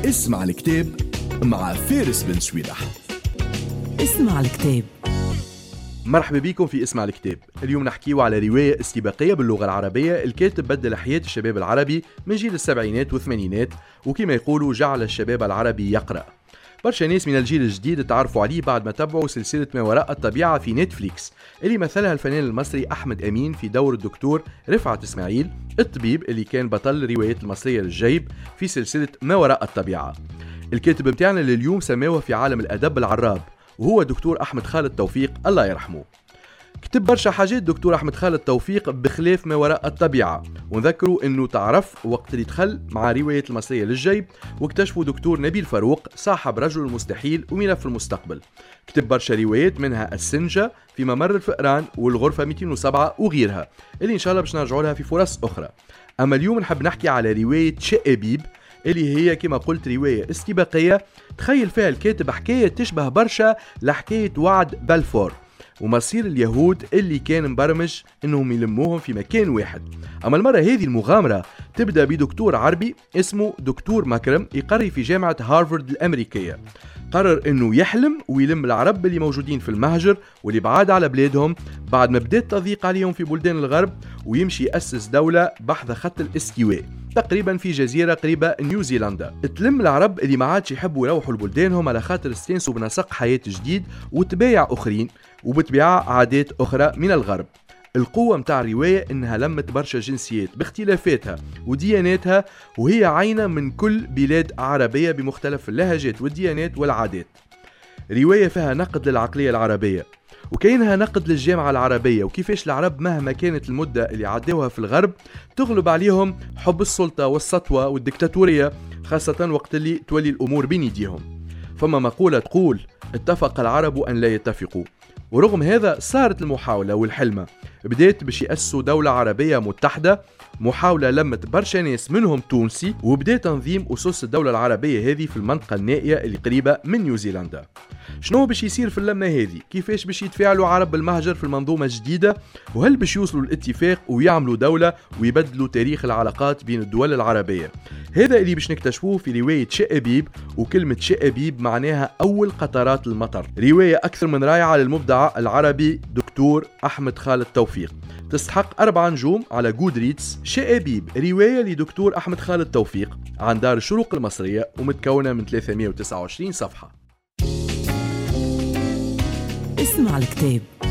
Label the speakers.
Speaker 1: اسمع الكتاب مع فارس بن سويدح.
Speaker 2: اسمع الكتاب.
Speaker 3: مرحبا بكم في اسمع الكتاب. اليوم نحكيو على رواية استباقية باللغة العربية. الكاتب بدل حياة الشباب العربي من جيل السبعينات والثمانينات، وكما يقولوا جعل الشباب العربي يقرأ. برشا ناس من الجيل الجديد تعرفوا عليه بعد ما تبعوا سلسلة ما وراء الطبيعة في نتفليكس، اللي مثلها الفنان المصري أحمد أمين في دور الدكتور رفعت إسماعيل، الطبيب اللي كان بطل رواية المصرية للجيب في سلسلة ما وراء الطبيعة. الكاتب متاعنا لليوم سماوه في عالم الأدب العراب، وهو دكتور أحمد خالد توفيق الله يرحمه. كتب برشا حاجات دكتور أحمد خالد توفيق بخلاف ما وراء الطبيعة، ونذكروا انه تعرف وقت اللي دخل مع رواية المصرية للجيب واكتشفوا دكتور نبيل فاروق صاحب رجل المستحيل وملف المستقبل. كتب برشا روايات منها السنجة، في ممر الفئران، والغرفة 207 وغيرها، اللي ان شاء الله باش نرجعوا لها في فرص اخرى. اما اليوم نحب نحكي على رواية شقابيب، اللي هي كما قلت رواية استباقية تخيل فيها الكاتب حكاية تشبه برشا لحكاية وعد بلفور ومصير اليهود اللي كان مبرمج انهم يلموهم في مكان واحد. اما المرة هذه المغامرة تبدأ بدكتور عربي اسمه دكتور مكرم يقري في جامعة هارفارد الامريكية. قرر انه يحلم ويلم العرب اللي موجودين في المهجر واللي بعاد على بلادهم بعد ما بدأت تضيق عليهم في بلدان الغرب، ويمشي يأسس دولة بحث خط الاستواء تقريبا في جزيرة قريبة نيوزيلندا. تلم العرب اللي ما عادش يحبوا يروحوا لبلدانهم على خاطر استانسوا بنسق حياة جديد وتبايع اخرين، وبتبيع عادات اخرى من الغرب. القوة متاع الرواية انها لمت برشا جنسيات باختلافاتها ودياناتها، وهي عينة من كل بلاد عربية بمختلف اللهجات والديانات والعادات. رواية فيها نقد للعقلية العربية، وكاينها نقد للجامعة العربية وكيفاش العرب مهما كانت المدة اللي عدوها في الغرب تغلب عليهم حب السلطة والسطوة والديكتاتورية، خاصة وقت اللي تولي الأمور بين يديهم. فما مقولة تقول اتفق العرب أن لا يتفقوا، ورغم هذا صارت المحاولة والحلمة. بدأت باش يأسسوا دولة عربية متحدة، محاولة لمت برشا ناس منهم تونسي، وبدأ تنظيم أسس الدولة العربية هذه في المنطقة النائية اللي قريبة من نيوزيلندا. شنو باش يصير في اللمة هذه؟ كيفاش باش يتفاعلوا عرب المهجر في المنظومة الجديدة؟ وهل باش يوصلوا الاتفاق ويعملوا دولة ويبدلوا تاريخ العلاقات بين الدول العربية؟ هذا اللي باش نكتشفوه في رواية شقابيب، وكلمة شقابيب معناها أول قطرات المطر. رواية أكثر من رائعة للمبدع العربي دكتور أحمد خالد توفيق، تستحق 4 نجوم على جودريتس. شقابيب رواية لدكتور أحمد خالد توفيق عن دار الشروق المصرية، ومتكونة من 329 صفحة.
Speaker 2: اسمع الكتاب.